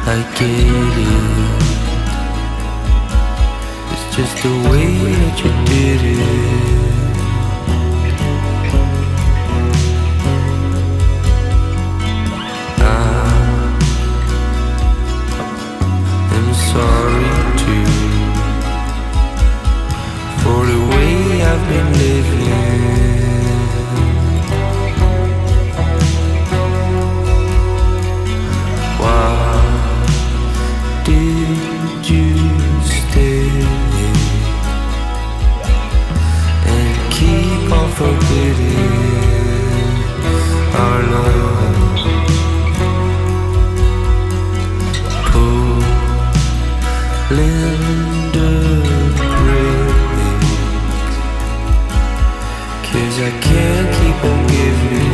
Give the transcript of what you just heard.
I get it. It's just the way that you did it. I am sorry too for the way I've been living. Did you stay and keep on forgetting our love? Pulling the brake, 'cause I can't keep on giving.